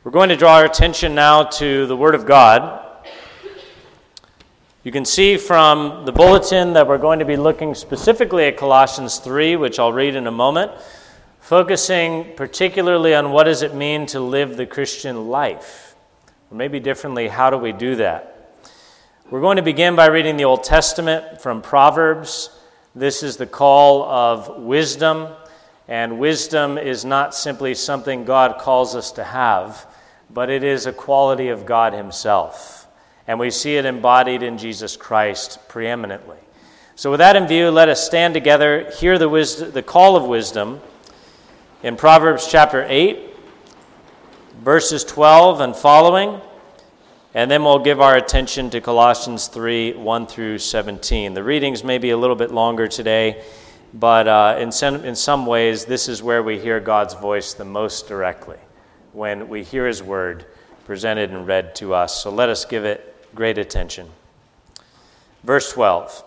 We're going to draw our attention now to the Word of God. You can see from the bulletin that we're going to be looking specifically at Colossians 3, which I'll read in a moment, focusing particularly on what does it mean to live the Christian life. Or maybe differently, how do we do that? We're going to begin by reading the Old Testament from Proverbs. This is the call of wisdom, and wisdom is not simply something God calls us to have, but it is a quality of God Himself. And we see it embodied in Jesus Christ preeminently. So with that in view, let us stand together, hear the call of wisdom in Proverbs chapter 8, verses 12 and following, and then we'll give our attention to Colossians 3, 1 through 17. The readings may be a little bit longer today, but in some ways, this is where we hear God's voice the most directly, when we hear His word presented and read to us. So let us give it great attention. Verse 12.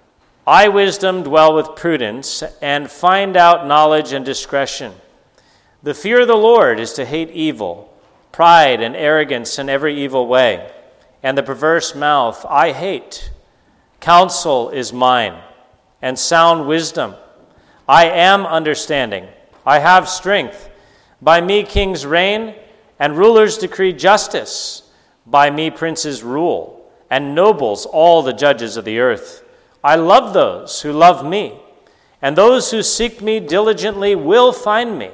I, wisdom, dwell with prudence, and find out knowledge and discretion. The fear of the Lord is to hate evil, pride and arrogance and every evil way, and the perverse mouth I hate. Counsel is mine, and sound wisdom. I am understanding. I have strength. By me kings reign, and rulers decree justice. By me princes rule, and nobles all the judges of the earth. I love those who love me, and those who seek me diligently will find me.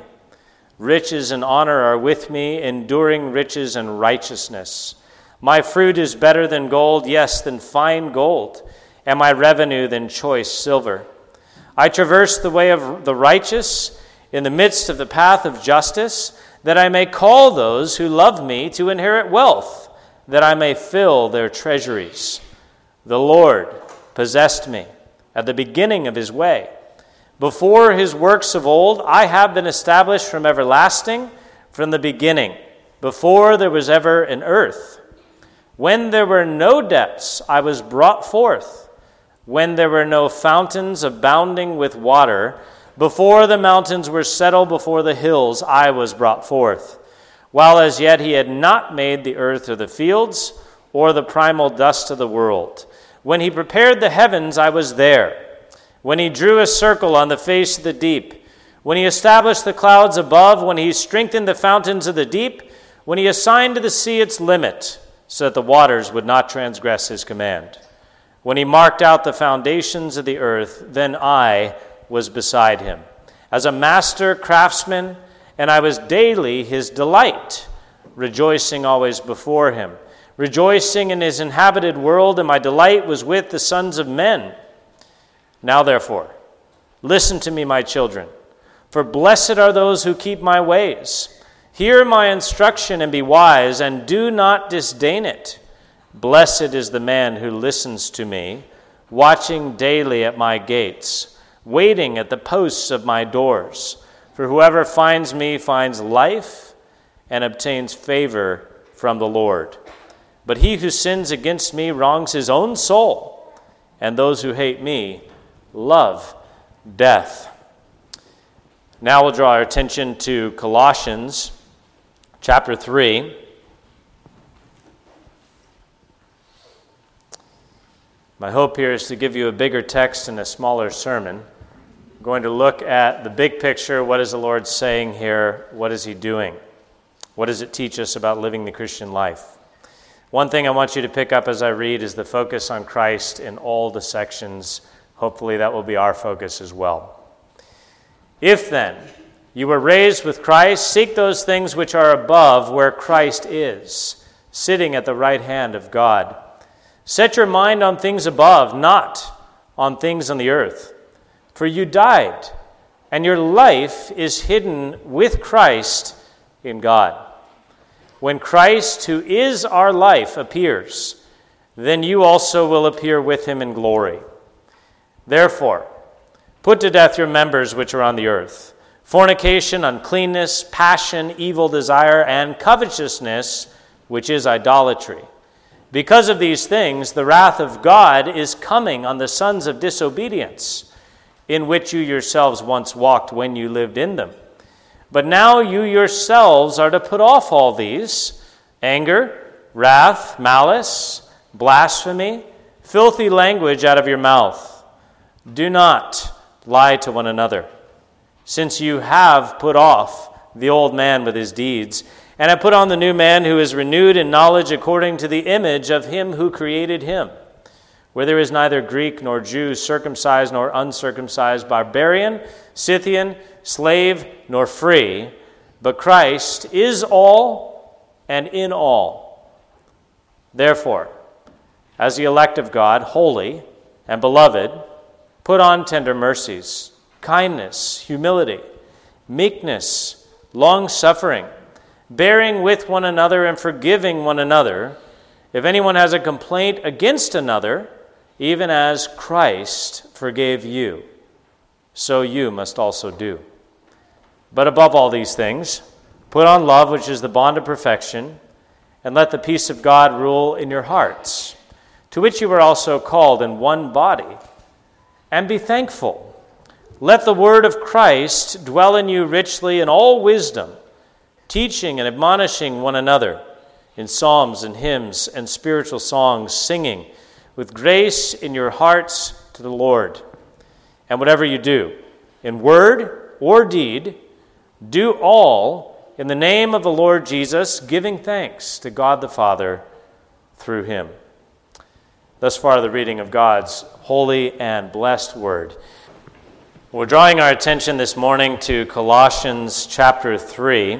Riches and honor are with me, enduring riches and righteousness. My fruit is better than gold, yes, than fine gold, and my revenue than choice silver. I traverse the way of the righteous in the midst of the path of justice, that I may call those who love me to inherit wealth, that I may fill their treasuries. The Lord possessed me at the beginning of His way. Before His works of old, I have been established from everlasting, from the beginning, before there was ever an earth. When there were no depths, I was brought forth. When there were no fountains abounding with water, before the mountains were settled before the hills, I was brought forth. While as yet He had not made the earth or the fields, or the primal dust of the world. When He prepared the heavens, I was there. When He drew a circle on the face of the deep. When He established the clouds above. When He strengthened the fountains of the deep. When He assigned to the sea its limit, so that the waters would not transgress His command. When He marked out the foundations of the earth, then I was beside Him, as a master craftsman, and I was daily His delight, rejoicing always before Him, rejoicing in His inhabited world, and my delight was with the sons of men. Now therefore, listen to me, my children, for blessed are those who keep my ways. Hear my instruction and be wise, and do not disdain it. Blessed is the man who listens to me, watching daily at my gates, waiting at the posts of my doors. For whoever finds me finds life and obtains favor from the Lord. But he who sins against me wrongs his own soul, and those who hate me love death. Now we'll draw our attention to Colossians chapter 3. My hope here is to give you a bigger text and a smaller sermon. I'm going to look at the big picture. What is the Lord saying here? What is He doing? What does it teach us about living the Christian life? One thing I want you to pick up as I read is the focus on Christ in all the sections. Hopefully that will be our focus as well. If then you were raised with Christ, seek those things which are above, where Christ is, sitting at the right hand of God. Set your mind on things above, not on things on the earth. For you died, and your life is hidden with Christ in God. When Christ, who is our life, appears, then you also will appear with Him in glory. Therefore, put to death your members which are on the earth: fornication, uncleanness, passion, evil desire, and covetousness, which is idolatry. Because of these things, the wrath of God is coming on the sons of disobedience, in which you yourselves once walked when you lived in them. But now you yourselves are to put off all these: anger, wrath, malice, blasphemy, filthy language out of your mouth. Do not lie to one another, since you have put off the old man with his deeds, and have put on the new man, who is renewed in knowledge according to the image of him who created him, where there is neither Greek nor Jew, circumcised nor uncircumcised, barbarian, Scythian, slave nor free, but Christ is all and in all. Therefore, as the elect of God, holy and beloved, put on tender mercies, kindness, humility, meekness, long-suffering, bearing with one another and forgiving one another. If anyone has a complaint against another, even as Christ forgave you, so you must also do. But above all these things, put on love, which is the bond of perfection, and let the peace of God rule in your hearts, to which you were also called in one body, and be thankful. Let the word of Christ dwell in you richly in all wisdom, teaching and admonishing one another in psalms and hymns and spiritual songs, singing with grace in your hearts to the Lord. And whatever you do, in word or deed, do all in the name of the Lord Jesus, giving thanks to God the Father through him. Thus far, the reading of God's holy and blessed word. We're drawing our attention this morning to Colossians chapter 3.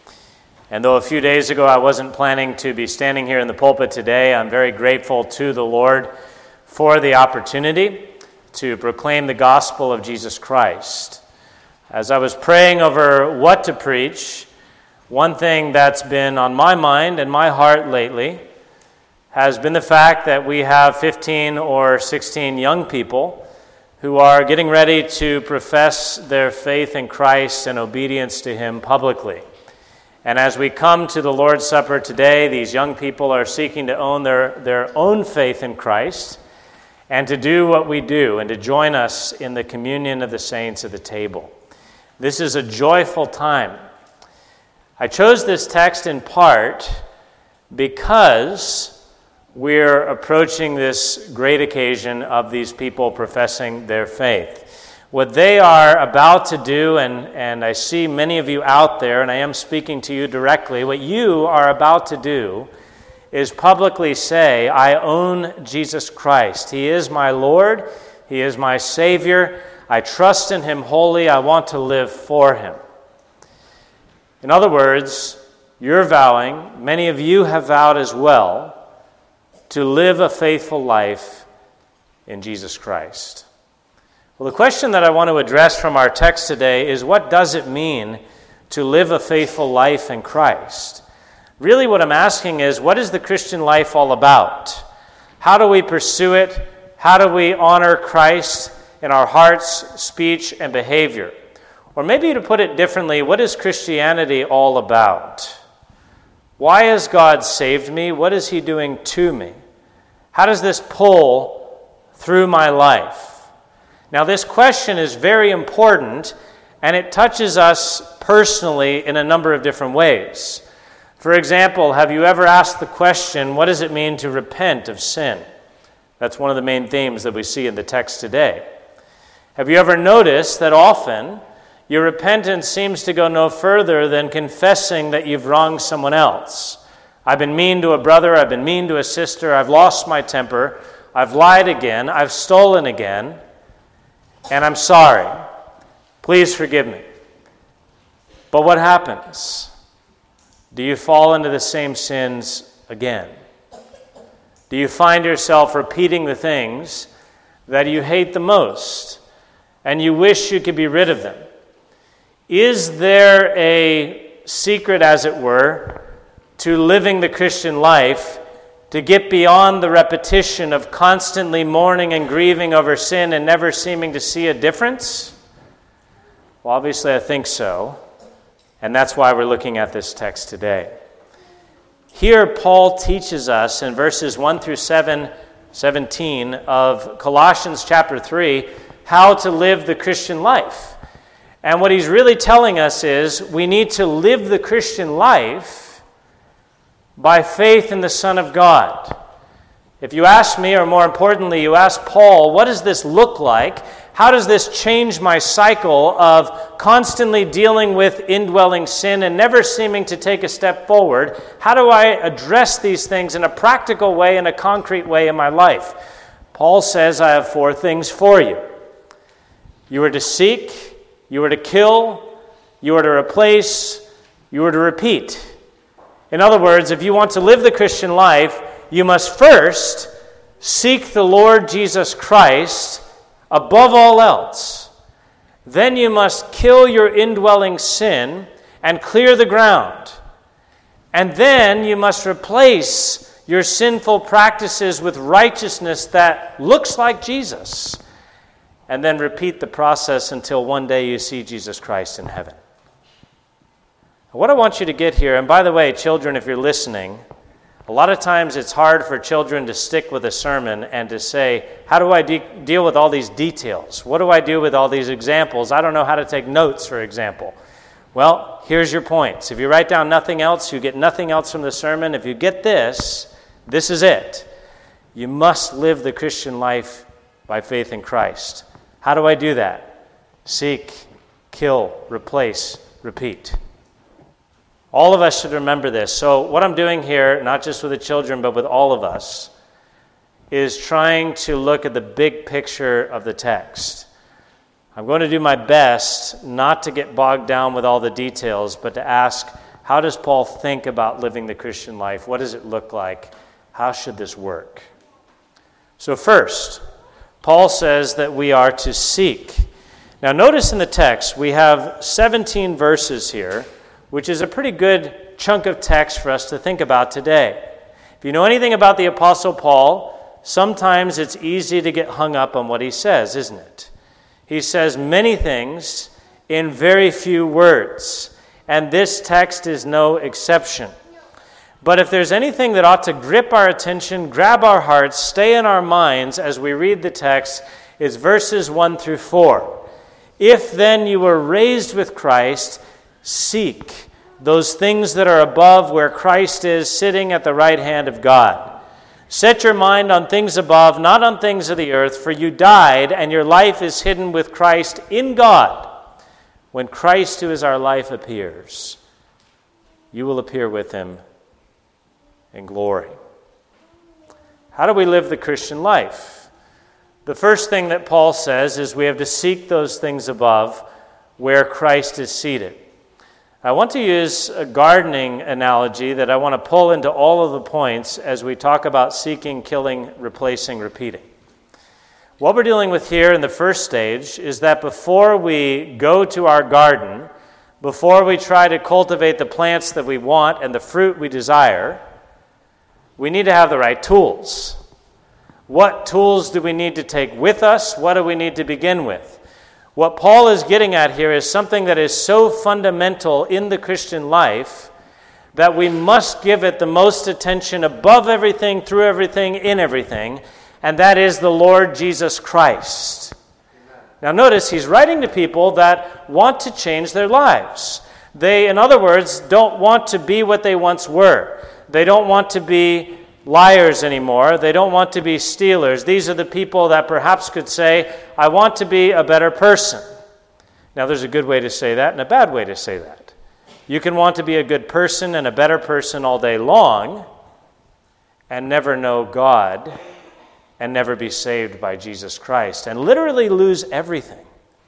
And though a few days ago I wasn't planning to be standing here in the pulpit today, I'm very grateful to the Lord for the opportunity to proclaim the gospel of Jesus Christ. As I was praying over what to preach, one thing that's been on my mind and my heart lately has been the fact that we have 15 or 16 young people who are getting ready to profess their faith in Christ and obedience to him publicly. And as we come to the Lord's Supper today, these young people are seeking to own their own faith in Christ and to do what we do and to join us in the communion of the saints at the table. This is a joyful time. I chose this text in part because we're approaching this great occasion of these people professing their faith. What they are about to do, and I see many of you out there, and I am speaking to you directly, what you are about to do is publicly say, I own Jesus Christ. He is my Lord. He is my Savior. I trust in him wholly. I want to live for him. In other words, you're vowing, many of you have vowed as well, to live a faithful life in Jesus Christ. Well, the question that I want to address from our text today is, what does it mean to live a faithful life in Christ? Really what I'm asking is, what is the Christian life all about? How do we pursue it? How do we honor Christ in our hearts, speech, and behavior? Or maybe to put it differently, what is Christianity all about? Why has God saved me? What is he doing to me? How does this pull through my life? Now, this question is very important, and it touches us personally in a number of different ways. For example, have you ever asked the question, what does it mean to repent of sin? That's one of the main themes that we see in the text today. Have you ever noticed that often your repentance seems to go no further than confessing that you've wronged someone else? I've been mean to a brother, I've been mean to a sister, I've lost my temper, I've lied again, I've stolen again, and I'm sorry. Please forgive me. But what happens? Do you fall into the same sins again? Do you find yourself repeating the things that you hate the most and you wish you could be rid of them? Is there a secret, as it were, to living the Christian life to get beyond the repetition of constantly mourning and grieving over sin and never seeming to see a difference? Well, obviously I think so, and that's why we're looking at this text today. Here Paul teaches us in verses 1 through 17 of Colossians chapter 3 how to live the Christian life. And what he's really telling us is we need to live the Christian life by faith in the Son of God. If you ask me, or more importantly, you ask Paul, what does this look like? How does this change my cycle of constantly dealing with indwelling sin and never seeming to take a step forward? How do I address these things in a practical way, in a concrete way in my life? Paul says, I have 4 things for you. You are to seek, you are to kill, you are to replace, you are to repeat. In other words, if you want to live the Christian life, you must first seek the Lord Jesus Christ above all else. Then you must kill your indwelling sin and clear the ground. And then you must replace your sinful practices with righteousness that looks like Jesus. And then repeat the process until one day you see Jesus Christ in heaven. What I want you to get here, and by the way, children, if you're listening, a lot of times it's hard for children to stick with a sermon and to say, how do I deal with all these details? What do I do with all these examples? I don't know how to take notes, for example. Well, here's your points. If you write down nothing else, you get nothing else from the sermon. If you get this, this is it. You must live the Christian life by faith in Christ. How do I do that? Seek, kill, replace, repeat. All of us should remember this. So what I'm doing here, not just with the children, but with all of us, is trying to look at the big picture of the text. I'm going to do my best not to get bogged down with all the details, but to ask, how does Paul think about living the Christian life? What does it look like? How should this work? So first, Paul says that we are to seek. Now notice in the text, we have 17 verses here, which is a pretty good chunk of text for us to think about today. If you know anything about the Apostle Paul, sometimes it's easy to get hung up on what he says, isn't it? He says many things in very few words, and this text is no exception. But if there's anything that ought to grip our attention, grab our hearts, stay in our minds as we read the text, it's verses 1 through 4. If then you were raised with Christ, seek those things that are above where Christ is sitting at the right hand of God. Set your mind on things above, not on things of the earth, for you died, and your life is hidden with Christ in God. When Christ, who is our life, appears, you will appear with him in glory. How do we live the Christian life? The first thing that Paul says is we have to seek those things above where Christ is seated. I want to use a gardening analogy that I want to pull into all of the points as we talk about seeking, killing, replacing, repeating. What we're dealing with here in the first stage is that before we go to our garden, before we try to cultivate the plants that we want and the fruit we desire, we need to have the right tools. What tools do we need to take with us? What do we need to begin with? What Paul is getting at here is something that is so fundamental in the Christian life that we must give it the most attention above everything, through everything, in everything, and that is the Lord Jesus Christ. Amen. Now notice he's writing to people that want to change their lives. They, in other words, don't want to be what they once were. They don't want to be liars anymore. They don't want to be stealers. These are the people that perhaps could say, I want to be a better person. Now, there's a good way to say that and a bad way to say that. You can want to be a good person and a better person all day long and never know God and never be saved by Jesus Christ and literally lose everything.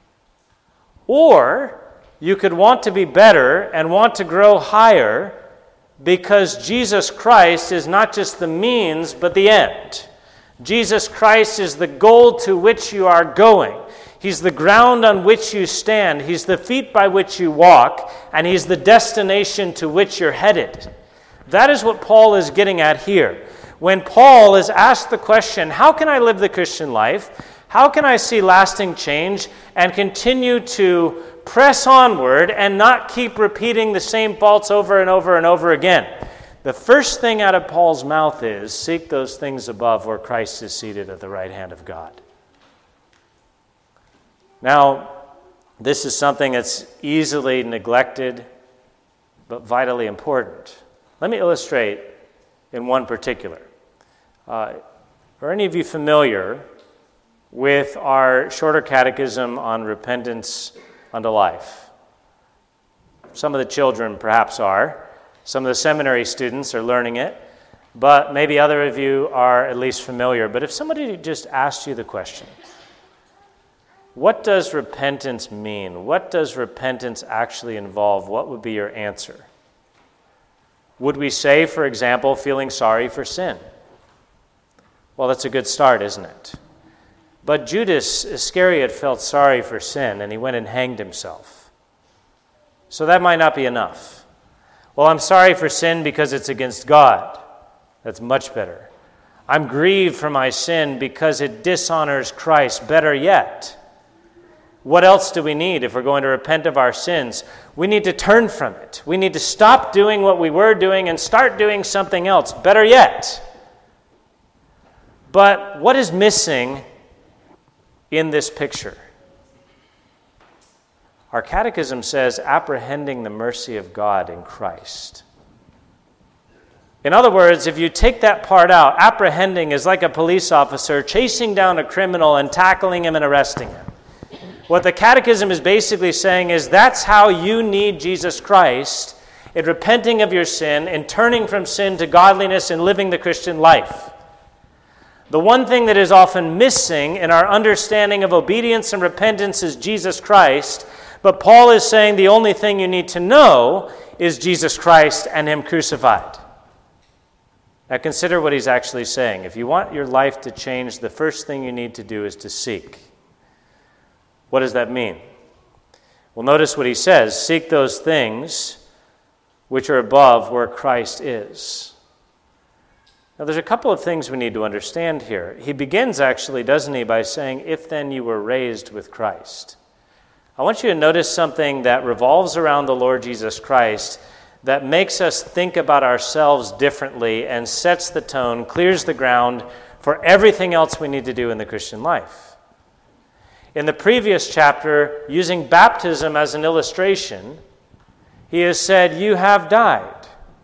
Or you could want to be better and want to grow higher because Jesus Christ is not just the means, but the end. Jesus Christ is the goal to which you are going. He's the ground on which you stand. He's the feet by which you walk. And he's the destination to which you're headed. That is what Paul is getting at here. When Paul is asked the question, how can I live the Christian life? How can I see lasting change and continue to press onward and not keep repeating the same faults over and over and over again? The first thing out of Paul's mouth is, seek those things above where Christ is seated at the right hand of God. Now, This is something that's easily neglected, but vitally important. Let me illustrate in one particular. Are any of you familiar with our shorter catechism on repentance unto life? Some of the children perhaps are. Some of the seminary students are learning it, but maybe other of you are at least familiar. But if somebody just asked you the question, what does repentance mean? What does repentance actually involve? What would be your answer? Would we say, for example, feeling sorry for sin? Well, that's a good start, isn't it? But Judas Iscariot felt sorry for sin, and he went and hanged himself. So that might not be enough. Well, I'm sorry for sin because it's against God. That's much better. I'm grieved for my sin because it dishonors Christ. Better yet. What else do we need if we're going to repent of our sins? We need to turn from it. We need to stop doing what we were doing and start doing something else. Better yet. But what is missing in this picture? Our catechism says, apprehending the mercy of God in Christ. In other words, if you take that part out, apprehending is like a police officer chasing down a criminal and tackling him and arresting him. What the catechism is basically saying is that's how you need Jesus Christ in repenting of your sin, in turning from sin to godliness and living the Christian life. The one thing that is often missing in our understanding of obedience and repentance is Jesus Christ, but Paul is saying the only thing you need to know is Jesus Christ and Him crucified. Now consider what he's actually saying. If you want your life to change, the first thing you need to do is to seek. What does that mean? Well, notice what he says. Seek those things which are above where Christ is. Now, there's a couple of things we need to understand here. He begins, actually, doesn't he, by saying, if then you were raised with Christ. I want you to notice something that revolves around the Lord Jesus Christ that makes us think about ourselves differently and sets the tone, clears the ground for everything else we need to do in the Christian life. In the previous chapter, using baptism as an illustration, he has said, you have died.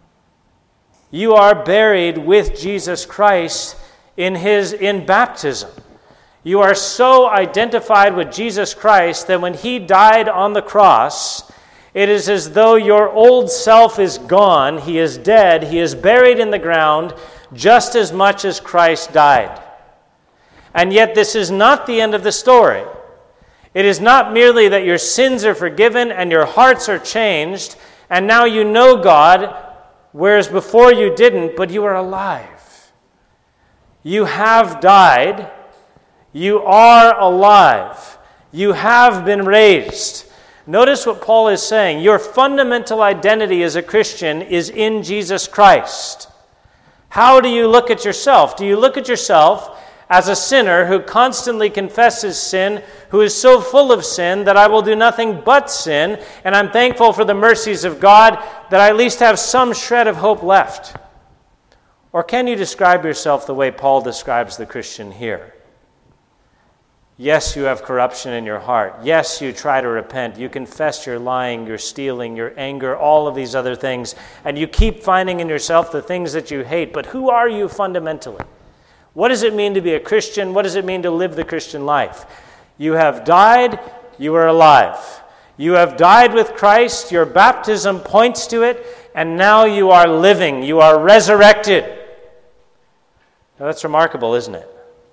You are buried with Jesus Christ in baptism. You are so identified with Jesus Christ that when He died on the cross, it is as though your old self is gone. He is dead. He is buried in the ground just as much as Christ died. And yet this is not the end of the story. It is not merely that your sins are forgiven and your hearts are changed, and now you know God, whereas before you didn't, but you are alive. You have died. You are alive. You have been raised. Notice what Paul is saying. Your fundamental identity as a Christian is in Jesus Christ. How do you look at yourself? Do you look at yourself as a sinner who constantly confesses sin, who is so full of sin that I will do nothing but sin, and I'm thankful for the mercies of God that I at least have some shred of hope left? Or can you describe yourself the way Paul describes the Christian here? Yes, you have corruption in your heart. Yes, you try to repent. You confess your lying, your stealing, your anger, all of these other things, and you keep finding in yourself the things that you hate. But who are you fundamentally? What does it mean to be a Christian? What does it mean to live the Christian life? You have died, you are alive. You have died with Christ, your baptism points to it, and now you are living, you are resurrected. Now that's remarkable, isn't it?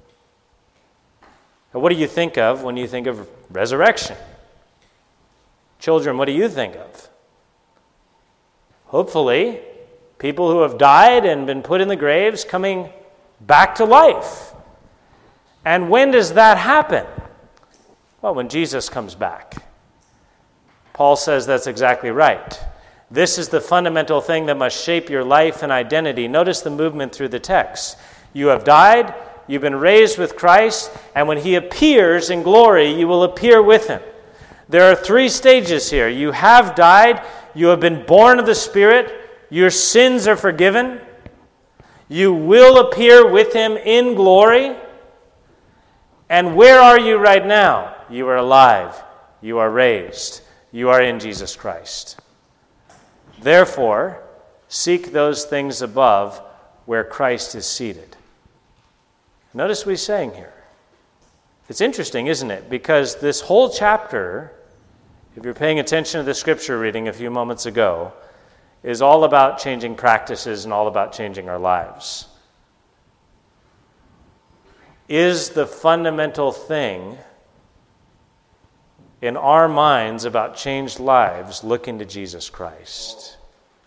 Now, what do you think of when you think of resurrection? Children, what do you think of? Hopefully, people who have died and been put in the graves coming back to life. And when does that happen? Well, when Jesus comes back. Paul says that's exactly right. This is the fundamental thing that must shape your life and identity. Notice the movement through the text. You have died, you've been raised with Christ, and when He appears in glory, you will appear with Him. There are 3 stages here. You have died, you have been born of the Spirit, your sins are forgiven, you will appear with Him in glory. And where are you right now? You are alive. you are raised. You are in Jesus Christ. Therefore, seek those things above where Christ is seated. Notice what he's saying here. It's interesting, isn't it? Because this whole chapter, if you're paying attention to the scripture reading a few moments ago, is all about changing practices and all about changing our lives. Is the fundamental thing in our minds about changed lives looking to Jesus Christ?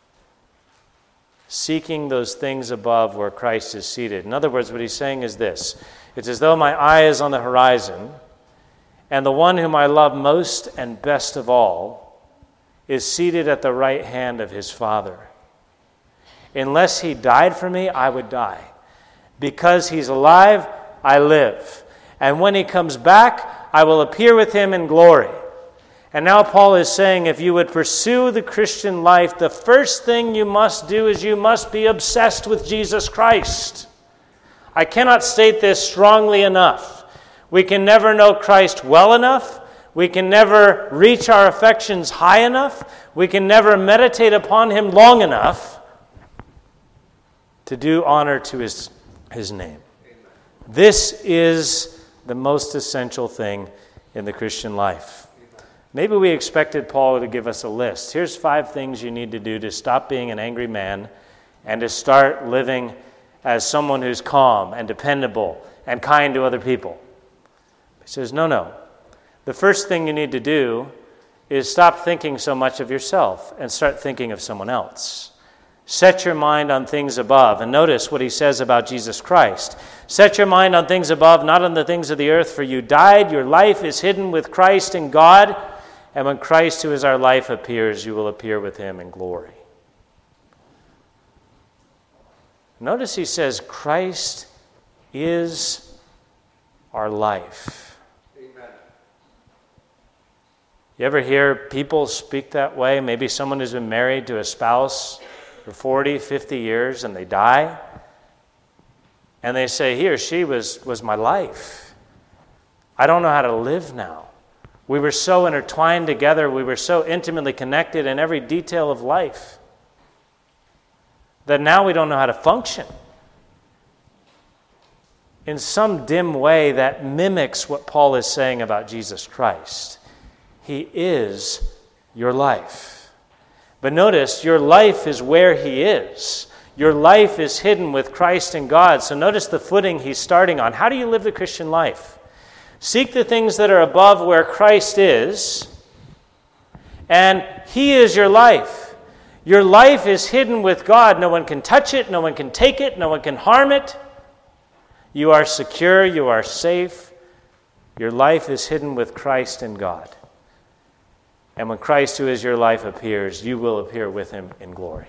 Seeking those things above where Christ is seated. In other words, what he's saying is this. It's as though my eye is on the horizon, and the one whom I love most and best of all is seated at the right hand of his Father. Unless he died for me, I would die. Because he's alive, I live. And when he comes back, I will appear with him in glory. And now Paul is saying, if you would pursue the Christian life, the first thing you must do is you must be obsessed with Jesus Christ. I cannot state this strongly enough. We can never know Christ well enough. We can never reach our affections high enough. We can never meditate upon him long enough to do honor to his name. This is the most essential thing in the Christian life. Maybe we expected Paul to give us a list. Here's 5 things you need to do to stop being an angry man and to start living as someone who's calm and dependable and kind to other people. He says, no. The first thing you need to do is stop thinking so much of yourself and start thinking of someone else. Set your mind on things above. And notice what he says about Jesus Christ. Set your mind on things above, not on the things of the earth, for you died. Your life is hidden with Christ in God. And when Christ, who is our life, appears, you will appear with him in glory. Notice he says, Christ is our life. Amen. You ever hear people speak that way? Maybe someone who's been married to a spouse for 40, 50 years and they die. And they say, he or she was my life. I don't know how to live now. We were so intertwined together. We were so intimately connected in every detail of life that now we don't know how to function. In some dim way that mimics what Paul is saying about Jesus Christ. He is your life. But notice, your life is where he is. Your life is hidden with Christ in God. So notice the footing he's starting on. How do you live the Christian life? Seek the things that are above where Christ is, and he is your life. Your life is hidden with God. No one can touch it, no one can take it, no one can harm it. You are secure, you are safe. Your life is hidden with Christ in God. And when Christ, who is your life, appears, you will appear with him in glory.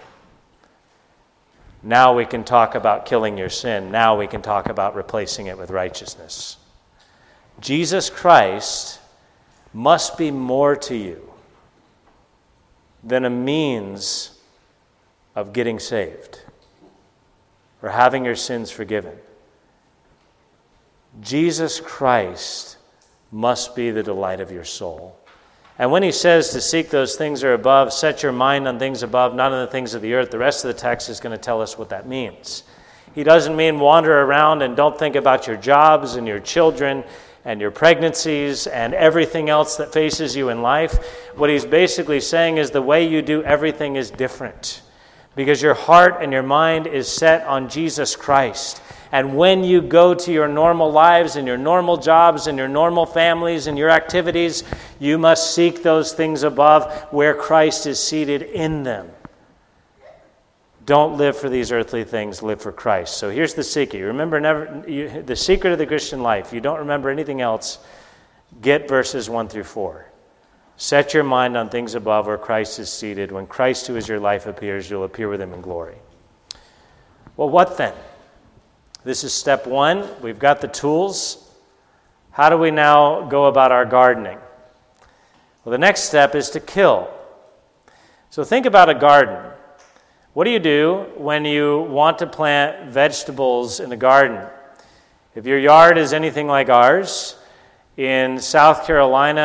Now we can talk about killing your sin. Now we can talk about replacing it with righteousness. Jesus Christ must be more to you than a means of getting saved or having your sins forgiven. Jesus Christ must be the delight of your soul. And when he says to seek those things that are above, set your mind on things above, not on the things of the earth, the rest of the text is going to tell us what that means. He doesn't mean wander around and don't think about your jobs and your children and your pregnancies and everything else that faces you in life. What he's basically saying is the way you do everything is different because your heart and your mind is set on Jesus Christ. And when you go to your normal lives and your normal jobs and your normal families and your activities, you must seek those things above where Christ is seated in them. Don't live for these earthly things, live for Christ. So here's the secret. Remember, the secret of the Christian life. You don't remember anything else. Get verses 1 through 4. Set your mind on things above where Christ is seated. When Christ, who is your life, appears, you'll appear with him in glory. Well, what then? This is step 1. We've got the tools. How do we now go about our gardening? Well, the next step is to kill. So think about a garden. What do you do when you want to plant vegetables in the garden? If your yard is anything like ours, in South Carolina,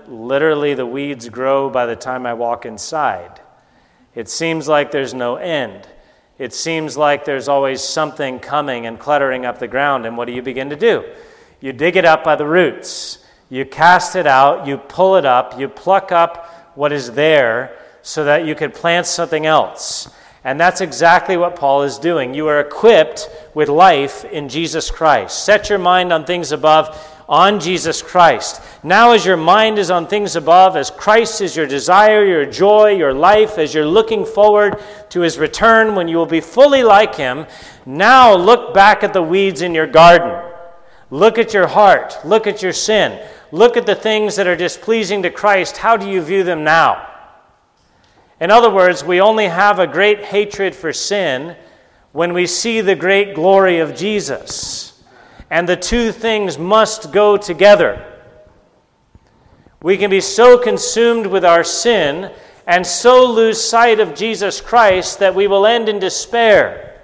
literally the weeds grow by the time I walk inside. It seems like there's no end. It seems like there's always something coming and cluttering up the ground. And what do you begin to do? You dig it up by the roots. You cast it out. You pull it up. You pluck up what is there so that you can plant something else. And that's exactly what Paul is doing. You are equipped with life in Jesus Christ. Set your mind on things above, on Jesus Christ. Now as your mind is on things above, as Christ is your desire, your joy, your life, as you're looking forward to his return when you will be fully like him, now look back at the weeds in your garden. Look at your heart. Look at your sin. Look at the things that are displeasing to Christ. How do you view them now? In other words, we only have a great hatred for sin when we see the great glory of Jesus. And the two things must go together. We can be so consumed with our sin and so lose sight of Jesus Christ that we will end in despair.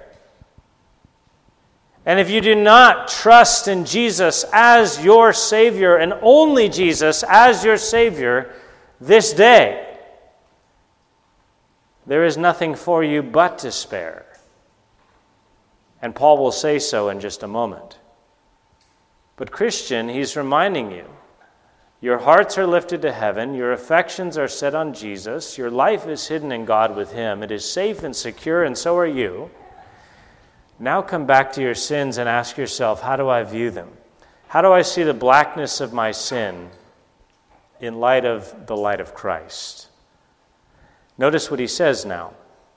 And if you do not trust in Jesus as your Savior, and only Jesus as your Savior this day, there is nothing for you but despair. And Paul will say so in just a moment. But Christian, he's reminding you, your hearts are lifted to heaven, your affections are set on Jesus, your life is hidden in God with him, it is safe and secure, and so are you. Now come back to your sins and ask yourself, how do I view them? How do I see the blackness of my sin in light of the light of Christ? Notice what he says now.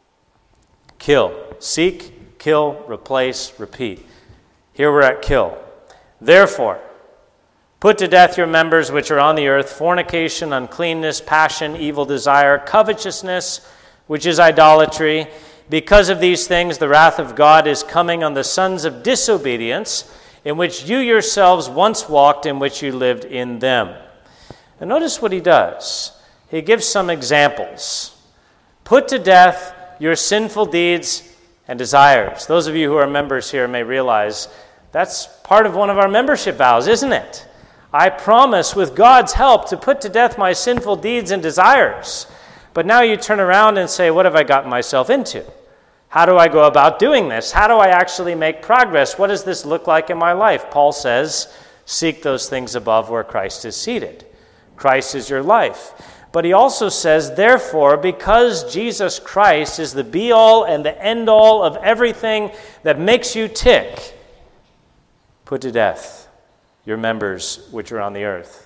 Kill. Seek, kill, replace, repeat. Here we're at kill. Therefore, put to death your members which are on the earth, fornication, uncleanness, passion, evil desire, covetousness, which is idolatry. Because of these things, the wrath of God is coming on the sons of disobedience, in which you yourselves once walked, in which you lived in them. And notice what he does. He gives some examples. Put to death your sinful deeds and desires. Those of you who are members here may realize that's part of one of our membership vows, isn't it? I promise with God's help to put to death my sinful deeds and desires. But now you turn around and say, what have I gotten myself into? How do I go about doing this? How do I actually make progress? What does this look like in my life? Paul says, seek those things above where Christ is seated. Christ is your life. But he also says, therefore, because Jesus Christ is the be-all and the end-all of everything that makes you tick, put to death your members which are on the earth.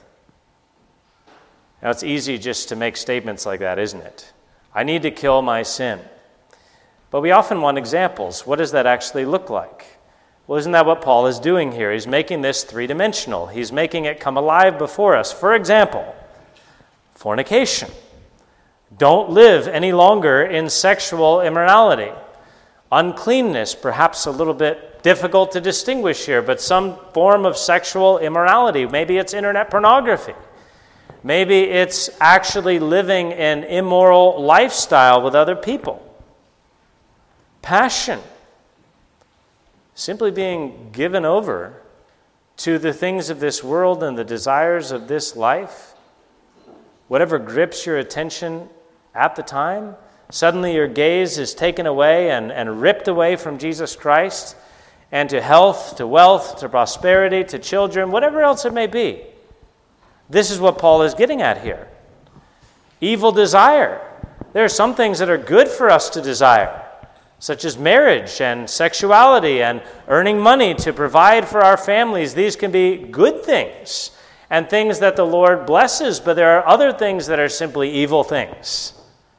Now, it's easy just to make statements like that, isn't it? I need to kill my sin. But we often want examples. What does that actually look like? Well, isn't that what Paul is doing here? He's making this three-dimensional. He's making it come alive before us. For example, fornication. Don't live any longer in sexual immorality. Uncleanness, perhaps a little bit difficult to distinguish here, but some form of sexual immorality. Maybe it's internet pornography. Maybe it's actually living an immoral lifestyle with other people. Passion. Simply being given over to the things of this world and the desires of this life. Whatever grips your attention at the time, suddenly your gaze is taken away and ripped away from Jesus Christ and to health, to wealth, to prosperity, to children, whatever else it may be. This is what Paul is getting at here. Evil desire. There are some things that are good for us to desire, such as marriage and sexuality and earning money to provide for our families. These can be good things and things that the Lord blesses, but there are other things that are simply evil things.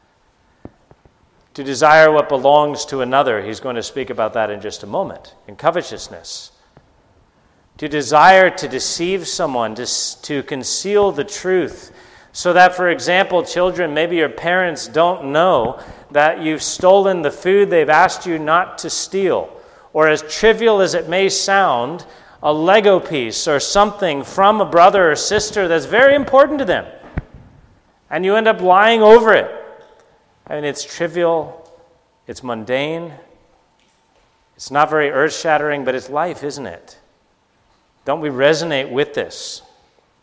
To desire what belongs to another, he's going to speak about that in just a moment, in covetousness. To desire to deceive someone, to conceal the truth, so that, for example, children, maybe your parents don't know that you've stolen the food they've asked you not to steal. Or as trivial as it may sound, a Lego piece or something from a brother or sister that's very important to them. And you end up lying over it. I mean, it's trivial, it's mundane, it's not very earth-shattering, but it's life, isn't it? Don't we resonate with this?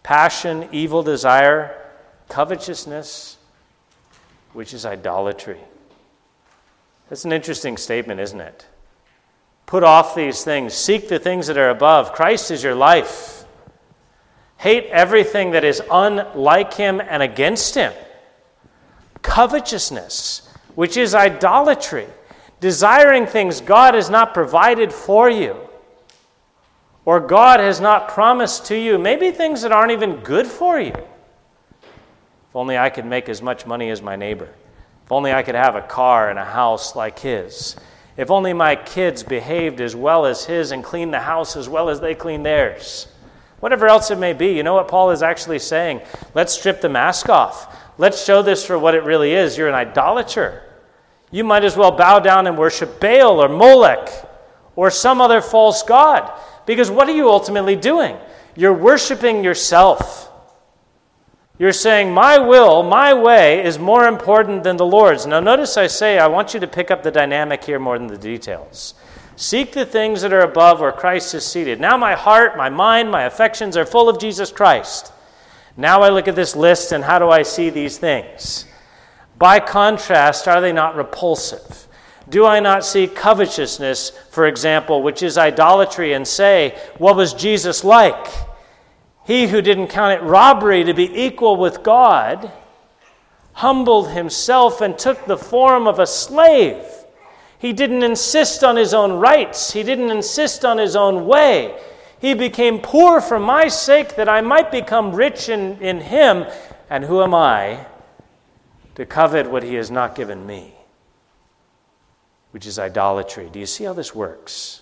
passion, evil desire, covetousness, which is idolatry. That's an interesting statement, isn't it? Put off these things. Seek the things that are above. Christ is your life. Hate everything that is unlike him and against him. Covetousness, which is idolatry. Desiring things God has not provided for you, or God has not promised to you. Maybe things that aren't even good for you. If only I could make as much money as my neighbor. If only I could have a car and a house like his. If only my kids behaved as well as his and cleaned the house as well as they clean theirs. Whatever else it may be, you know what Paul is actually saying? Let's strip the mask off. Let's show this for what it really is. You're an idolater. You might as well bow down and worship Baal or Molech or some other false god. Because what are you ultimately doing? You're worshiping yourself. You're saying, my will, my way is more important than the Lord's. Now notice I want you to pick up the dynamic here more than the details. Seek the things that are above where Christ is seated. Now my heart, my mind, my affections are full of Jesus Christ. Now I look at this list and how do I see these things? By contrast, are they not repulsive? Do I not see covetousness, for example, which is idolatry, and say, what was Jesus like? He who didn't count it robbery to be equal with God, humbled himself and took the form of a slave. He didn't insist on his own rights. He didn't insist on his own way. He became poor for my sake that I might become rich in him. And who am I to covet what he has not given me? Which is idolatry. Do you see how this works?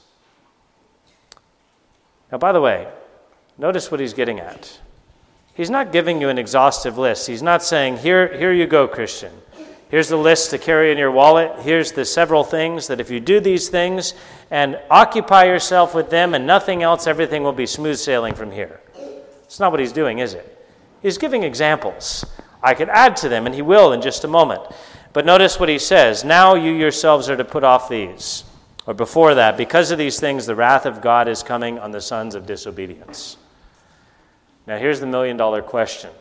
Now, by the way, notice what he's getting at. He's not giving you an exhaustive list. He's not saying, here you go, Christian. Here's the list to carry in your wallet. Here's the several things that if you do these things and occupy yourself with them and nothing else, everything will be smooth sailing from here. It's not what he's doing, is it? He's giving examples. I could add to them, and he will in just a moment. But notice what he says. Now you yourselves are to put off these. Or before that, because of these things, the wrath of God is coming on the sons of disobedience. Now here's the million-dollar question.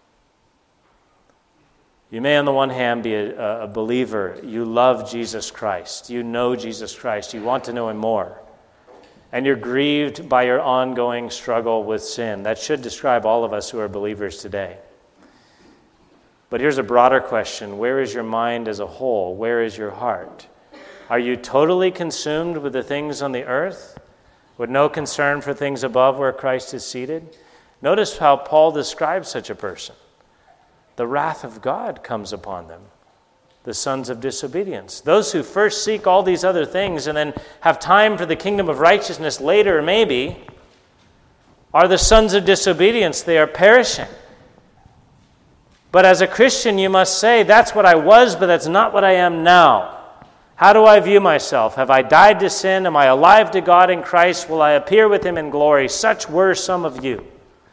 You may on the one hand be a believer. You love Jesus Christ. You know Jesus Christ. You want to know him more. And you're grieved by your ongoing struggle with sin. That should describe all of us who are believers today. But here's a broader question. Where is your mind as a whole? Where is your heart? Are you totally consumed with the things on the earth, with no concern for things above where Christ is seated? Notice how Paul describes such a person. The wrath of God comes upon them, the sons of disobedience. Those who first seek all these other things and then have time for the kingdom of righteousness later, maybe, are the sons of disobedience. They are perishing. But as a Christian, you must say, that's what I was, but that's not what I am now. How do I view myself? Have I died to sin? Am I alive to God in Christ? Will I appear with him in glory? Such were some of you.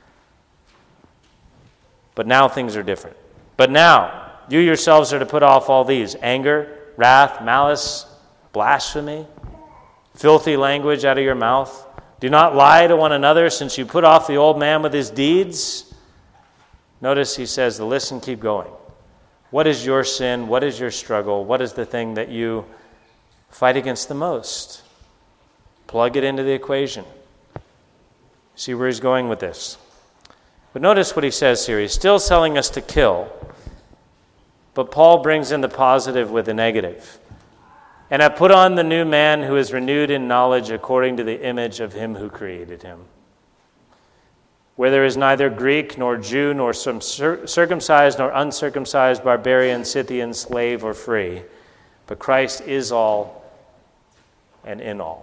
But now things are different. But now, you yourselves are to put off all these: anger, wrath, malice, blasphemy, filthy language out of your mouth. Do not lie to one another, since you put off the old man with his deeds. Notice he says the list and keep going. What is your sin? What is your struggle? What is the thing that you fight against the most? Plug it into the equation. See where he's going with this. But notice what he says here. He's still telling us to kill, but Paul brings in the positive with the negative. And I put on the new man who is renewed in knowledge according to the image of him who created him. Where there is neither Greek nor Jew nor some circumcised nor uncircumcised, barbarian, Scythian, slave or free, but Christ is all and in all.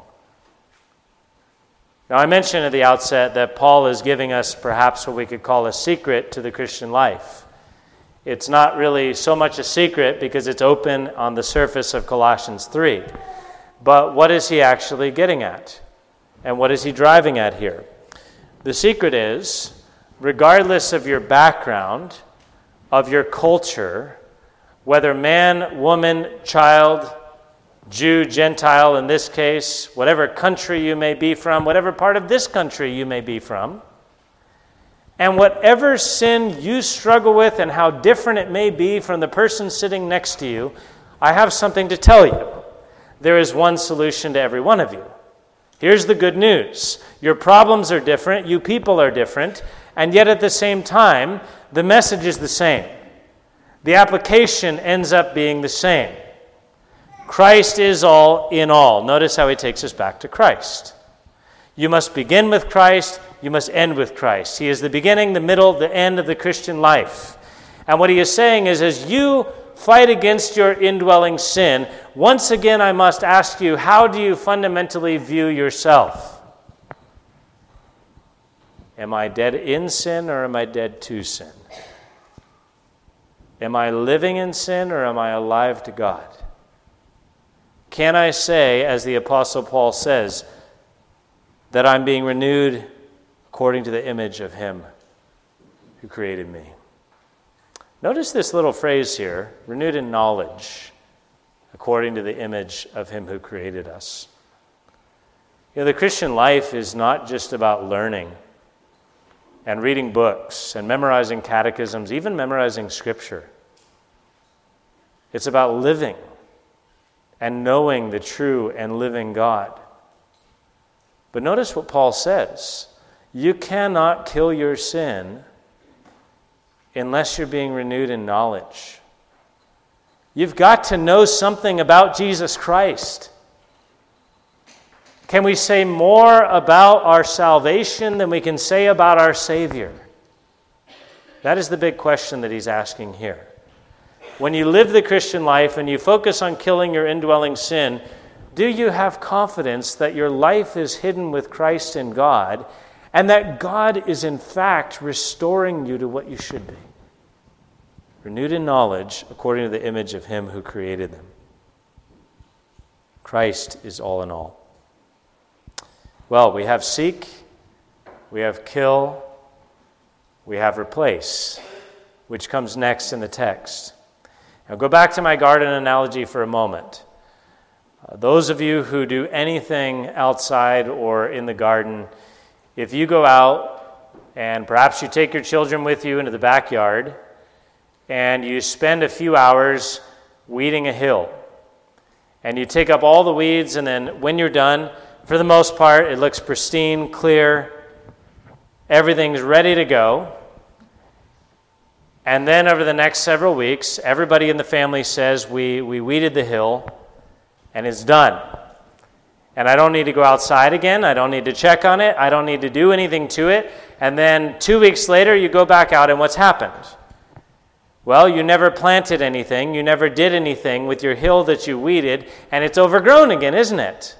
Now I mentioned at the outset that Paul is giving us perhaps what we could call a secret to the Christian life. It's not really so much a secret because it's open on the surface of Colossians 3. But what is he actually getting at? And what is he driving at here? The secret is, regardless of your background, of your culture, whether man, woman, child, Jew, Gentile in this case, whatever country you may be from, whatever part of this country you may be from, And whatever sin you struggle with and how different it may be from the person sitting next to you, I have something to tell you. There is one solution to every one of you. Here's the good news. Your problems are different, you people are different, and yet at the same time, the message is the same. The application ends up being the same. Christ is all in all. Notice how he takes us back to Christ. You must begin with Christ, you must end with Christ. He is the beginning, the middle, the end of the Christian life. And what he is saying is, as you fight against your indwelling sin, once again I must ask you, how do you fundamentally view yourself? Am I dead in sin or am I dead to sin? Am I living in sin or am I alive to God? Can I say, as the Apostle Paul says, that I'm being renewed according to the image of him who created me? Notice this little phrase here, renewed in knowledge, according to the image of him who created us. You know, the Christian life is not just about learning and reading books and memorizing catechisms, even memorizing Scripture. It's about living and knowing the true and living God. But notice what Paul says. You cannot kill your sin unless you're being renewed in knowledge. You've got to know something about Jesus Christ. Can we say more about our salvation than we can say about our Savior? That is the big question that he's asking here. When you live the Christian life and you focus on killing your indwelling sin, do you have confidence that your life is hidden with Christ in God and that God is in fact restoring you to what you should be? Renewed in knowledge according to the image of him who created them. Christ is all in all. Well, we have seek, we have kill, we have replace, which comes next in the text. Now go back to my garden analogy for a moment. Those of you who do anything outside or in the garden, if you go out and perhaps you take your children with you into the backyard and you spend a few hours weeding a hill, and you take up all the weeds, and then when you're done, for the most part, it looks pristine, clear, everything's ready to go. And then over the next several weeks, everybody in the family says, we weeded the hill, and it's done. And I don't need to go outside again. I don't need to check on it. I don't need to do anything to it. And then 2 weeks later, you go back out, and what's happened? Well, you never planted anything. You never did anything with your hill that you weeded, and it's overgrown again, isn't it?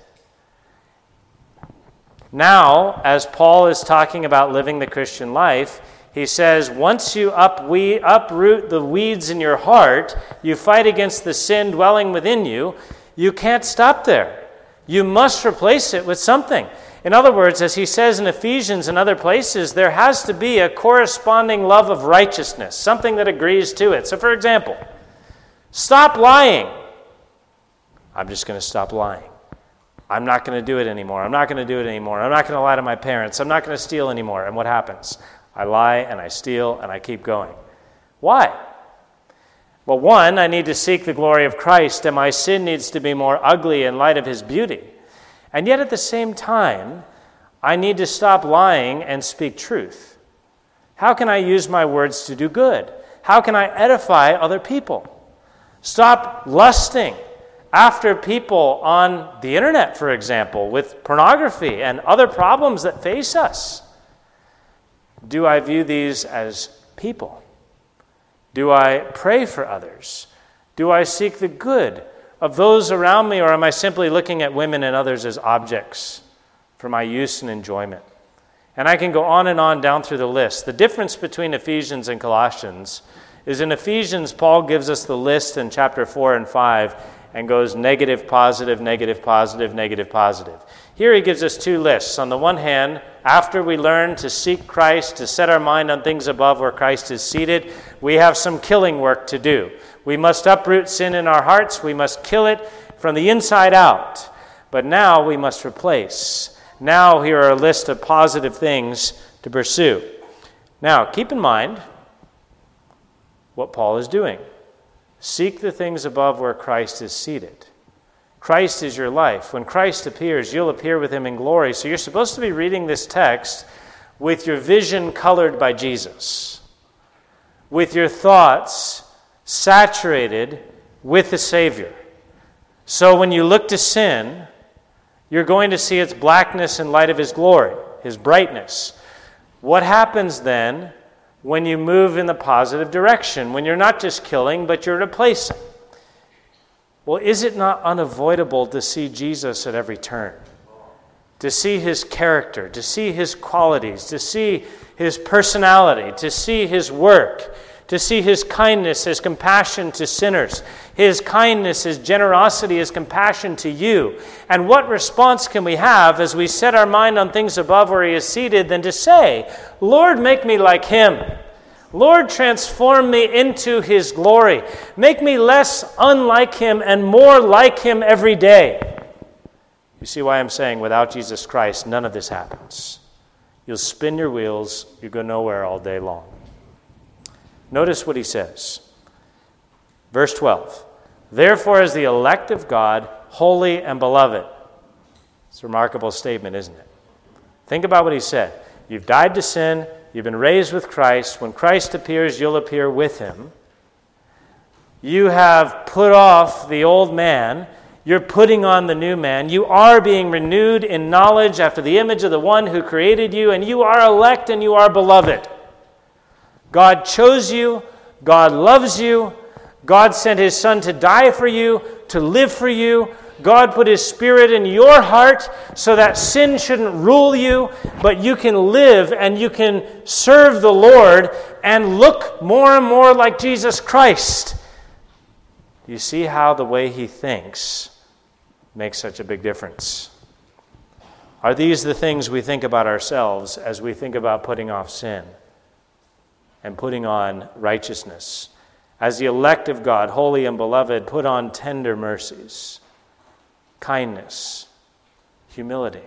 Now, as Paul is talking about living the Christian life, he says, once you uproot the weeds in your heart, you fight against the sin dwelling within you, you can't stop there. You must replace it with something. In other words, as he says in Ephesians and other places, there has to be a corresponding love of righteousness, something that agrees to it. So for example, stop lying. I'm just going to stop lying. I'm not going to do it anymore. I'm not going to do it anymore. I'm not going to lie to my parents. I'm not going to steal anymore. And what happens? I lie and I steal and I keep going. Why? Well, one, I need to seek the glory of Christ, and my sin needs to be more ugly in light of his beauty. And yet at the same time, I need to stop lying and speak truth. How can I use my words to do good? How can I edify other people? Stop lusting after people on the internet, for example, with pornography and other problems that face us. Do I view these as people? Do I pray for others? Do I seek the good of those around me, or am I simply looking at women and others as objects for my use and enjoyment? And I can go on and on down through the list. The difference between Ephesians and Colossians is in Ephesians, Paul gives us the list in chapter 4 and 5 and goes negative, positive, negative, positive, negative, positive. Here he gives us two lists. On the one hand, after we learn to seek Christ, to set our mind on things above where Christ is seated, we have some killing work to do. We must uproot sin in our hearts. We must kill it from the inside out. But now we must replace. Now here are a list of positive things to pursue. Now, keep in mind what Paul is doing. Seek the things above where Christ is seated. Christ is your life. When Christ appears, you'll appear with him in glory. So you're supposed to be reading this text with your vision colored by Jesus, with your thoughts saturated with the Savior. So when you look to sin, you're going to see its blackness in light of his glory, his brightness. What happens then when you move in the positive direction, when you're not just killing, but you're replacing? Well, is it not unavoidable to see Jesus at every turn? To see his character, to see his qualities, to see his personality, to see his work, to see his kindness, his compassion to sinners, his kindness, his generosity, his compassion to you. And what response can we have as we set our mind on things above where he is seated than to say, Lord, make me like him. Lord, transform me into his glory. Make me less unlike him and more like him every day. You see why I'm saying without Jesus Christ, none of this happens. You'll spin your wheels, you go nowhere all day long. Notice what he says. Verse 12. Therefore, as the elect of God, holy and beloved. It's a remarkable statement, isn't it? Think about what he said. You've died to sin. You've been raised with Christ. When Christ appears, you'll appear with him. You have put off the old man. You're putting on the new man. You are being renewed in knowledge after the image of the one who created you, and you are elect and you are beloved. God chose you. God loves you. God sent his Son to die for you, to live for you. God put his Spirit in your heart so that sin shouldn't rule you, but you can live and you can serve the Lord and look more and more like Jesus Christ. You see how the way he thinks makes such a big difference. Are these the things we think about ourselves as we think about putting off sin and putting on righteousness? As the elect of God, holy and beloved, put on tender mercies, kindness, humility,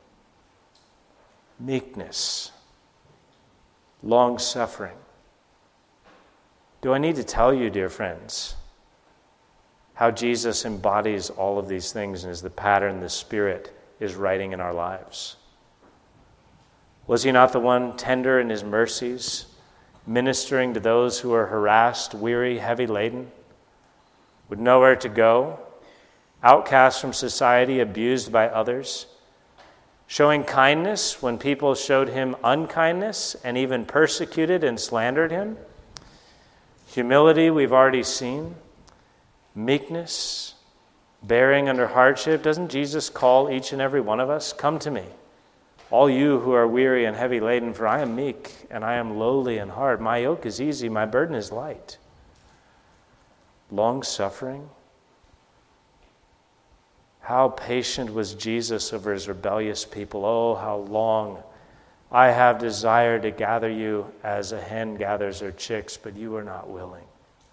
meekness, long-suffering. Do I need to tell you, dear friends, how Jesus embodies all of these things and is the pattern the Spirit is writing in our lives? Was he not the one tender in his mercies, ministering to those who are harassed, weary, heavy laden, with nowhere to go, outcast from society, abused by others, showing kindness when people showed him unkindness and even persecuted and slandered him? Humility, we've already seen. Meekness, bearing under hardship. Doesn't Jesus call each and every one of us? Come to me, all you who are weary and heavy laden, for I am meek and I am lowly in heart. My yoke is easy, my burden is light. Long-suffering. How patient was Jesus over his rebellious people. Oh, how long I have desired to gather you as a hen gathers her chicks, but you are not willing.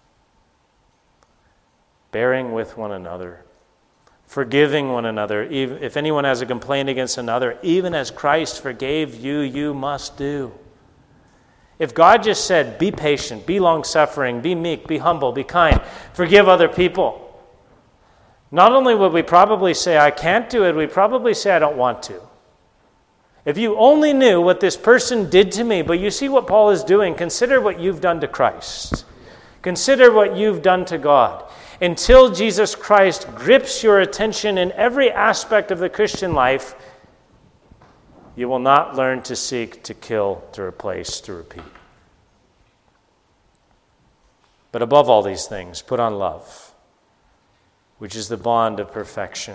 Bearing with one another, forgiving one another. If anyone has a complaint against another, even as Christ forgave you, you must do. If God just said, be patient, be long-suffering, be meek, be humble, be kind, forgive other people, not only would we probably say, I can't do it, we'd probably say, I don't want to. If you only knew what this person did to me, but you see what Paul is doing, consider what you've done to Christ. Consider what you've done to God. Until Jesus Christ grips your attention in every aspect of the Christian life, you will not learn to seek, to kill, to replace, to repeat. But above all these things, put on love, which is the bond of perfection.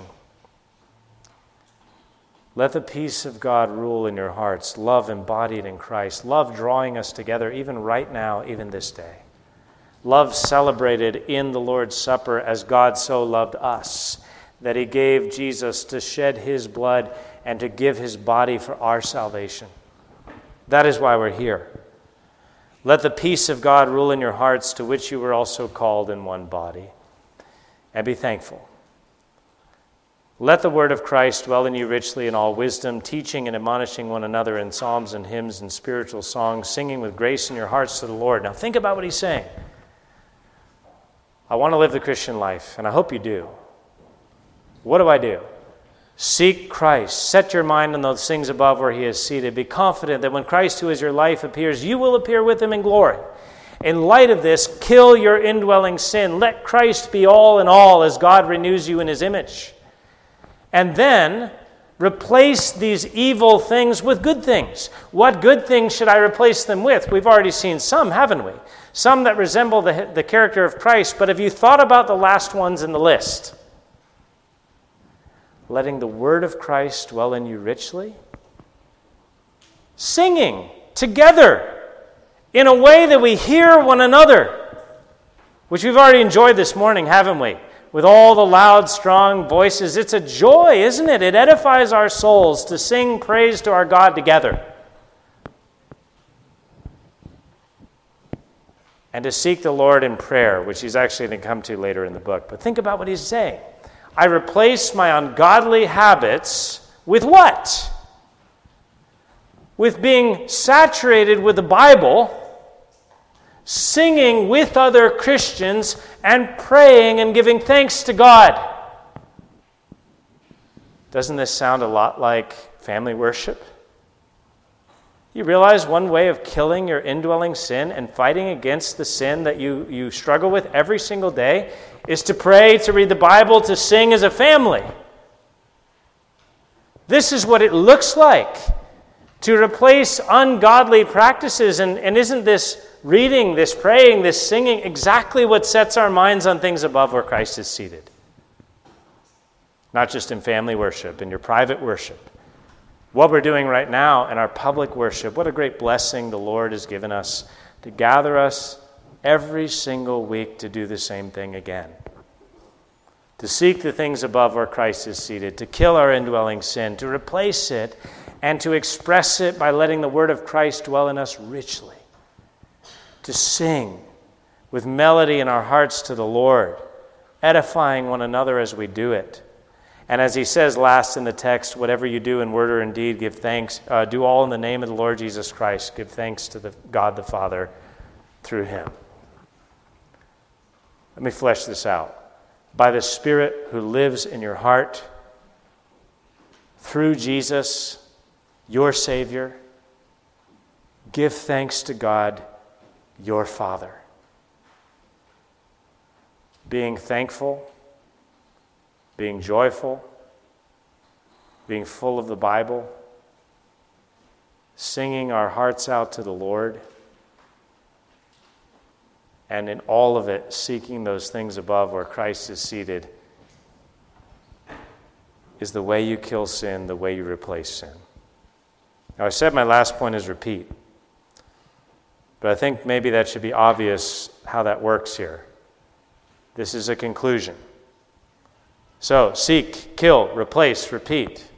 Let the peace of God rule in your hearts, love embodied in Christ, love drawing us together even right now, even this day. Love celebrated in the Lord's Supper as God so loved us, that he gave Jesus to shed his blood and to give his body for our salvation. That is why we're here. Let the peace of God rule in your hearts, to which you were also called in one body. And be thankful. Let the word of Christ dwell in you richly in all wisdom, teaching and admonishing one another in psalms and hymns and spiritual songs, singing with grace in your hearts to the Lord. Now think about what he's saying. I want to live the Christian life, and I hope you do. What do? Seek Christ. Set your mind on those things above where he is seated. Be confident that when Christ, who is your life, appears, you will appear with him in glory. In light of this, kill your indwelling sin. Let Christ be all in all as God renews you in his image. And then replace these evil things with good things. What good things should I replace them with? We've already seen some, haven't we? Some that resemble the character of Christ. But have you thought about the last ones in the list? Letting the word of Christ dwell in you richly. Singing together in a way that we hear one another, which we've already enjoyed this morning, haven't we? With all the loud, strong voices. It's a joy, isn't it? It edifies our souls to sing praise to our God together. And to seek the Lord in prayer, which he's actually going to come to later in the book. But think about what he's saying. I replace my ungodly habits with what? With being saturated with the Bible, singing with other Christians, and praying and giving thanks to God. Doesn't this sound a lot like family worship? You realize one way of killing your indwelling sin and fighting against the sin that you struggle with every single day is to pray, to read the Bible, to sing as a family. This is what it looks like to replace ungodly practices. And isn't this reading, this praying, this singing exactly what sets our minds on things above where Christ is seated? Not just in family worship, in your private worship. What we're doing right now in our public worship, what a great blessing the Lord has given us to gather us every single week to do the same thing again. To seek the things above where Christ is seated, to kill our indwelling sin, to replace it, and to express it by letting the word of Christ dwell in us richly. To sing with melody in our hearts to the Lord, edifying one another as we do it. And as he says last in the text, whatever you do in word or in deed, give thanks. Do all in the name of the Lord Jesus Christ. Give thanks to God the Father through him. Let me flesh this out. By the Spirit who lives in your heart, through Jesus, your Savior, give thanks to God, your Father. Being thankful, being joyful, being full of the Bible, singing our hearts out to the Lord, and in all of it, seeking those things above where Christ is seated, is the way you kill sin, the way you replace sin. Now, I said my last point is repeat, but I think maybe that should be obvious how that works here. This is a conclusion. So, seek, kill, replace, repeat.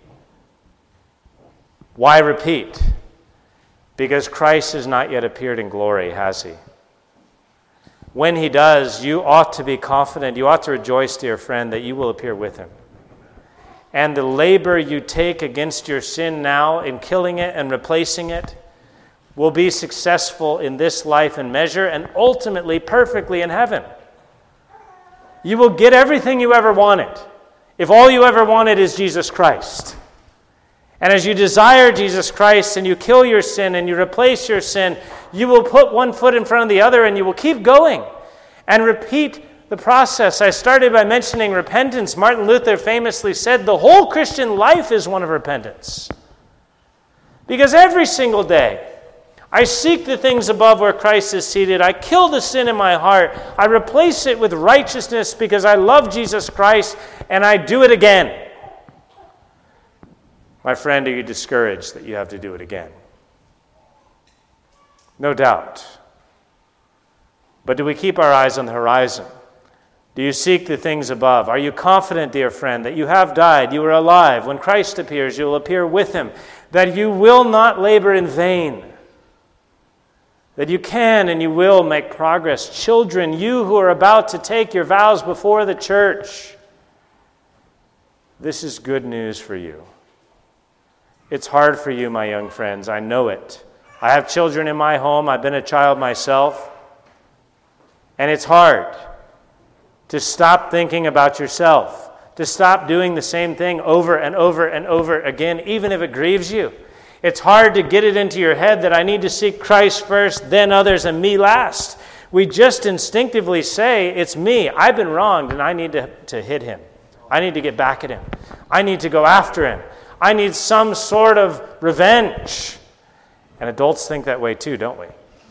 Why repeat? Because Christ has not yet appeared in glory, has he? When he does, you ought to be confident, you ought to rejoice, dear friend, that you will appear with him. And the labor you take against your sin now in killing it and replacing it will be successful in this life and measure and ultimately perfectly in heaven. You will get everything you ever wanted if all you ever wanted is Jesus Christ. And as you desire Jesus Christ and you kill your sin and you replace your sin, you will put one foot in front of the other and you will keep going and repeat the process. I started by mentioning repentance. Martin Luther famously said the whole Christian life is one of repentance. Because every single day, I seek the things above where Christ is seated. I kill the sin in my heart. I replace it with righteousness because I love Jesus Christ, and I do it again. My friend, are you discouraged that you have to do it again? No doubt. But do we keep our eyes on the horizon? Do you seek the things above? Are you confident, dear friend, that you have died, you are alive? When Christ appears, you will appear with him, that you will not labor in vain, that you can and you will make progress. Children, you who are about to take your vows before the church, this is good news for you. It's hard for you, my young friends. I know it. I have children in my home. I've been a child myself. And it's hard to stop thinking about yourself, to stop doing the same thing over and over and over again, even if it grieves you. It's hard to get it into your head that I need to seek Christ first, then others, and me last. We just instinctively say, it's me. I've been wronged, and I need to hit him. I need to get back at him. I need to go after him. I need some sort of revenge. And adults think that way too, don't we?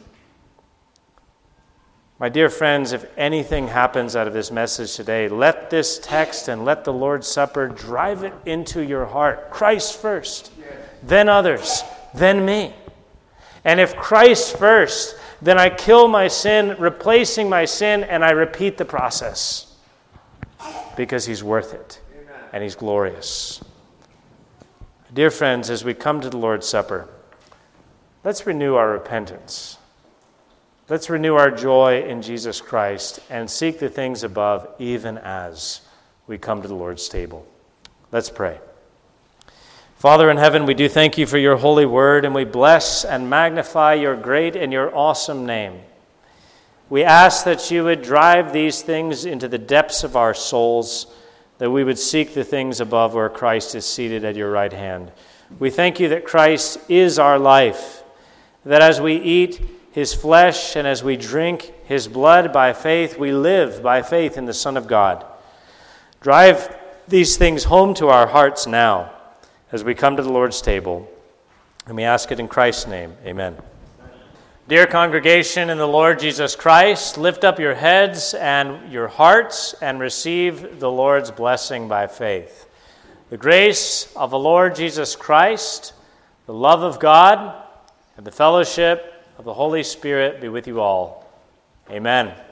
My dear friends, if anything happens out of this message today, let this text and let the Lord's Supper drive it into your heart. Christ first, then others, then me. And if Christ first, then I kill my sin, replacing my sin, and I repeat the process. Because he's worth it, and he's glorious. Dear friends, as we come to the Lord's Supper, let's renew our repentance. Let's renew our joy in Jesus Christ and seek the things above even as we come to the Lord's table. Let's pray. Father in heaven, we do thank you for your holy word, and we bless and magnify your great and your awesome name. We ask that you would drive these things into the depths of our souls, that we would seek the things above where Christ is seated at your right hand. We thank you that Christ is our life, that as we eat his flesh and as we drink his blood by faith, we live by faith in the Son of God. Drive these things home to our hearts now as we come to the Lord's table, and we ask it in Christ's name. Amen. Dear congregation in the Lord Jesus Christ, lift up your heads and your hearts and receive the Lord's blessing by faith. The grace of the Lord Jesus Christ, the love of God, and the fellowship of the Holy Spirit be with you all. Amen.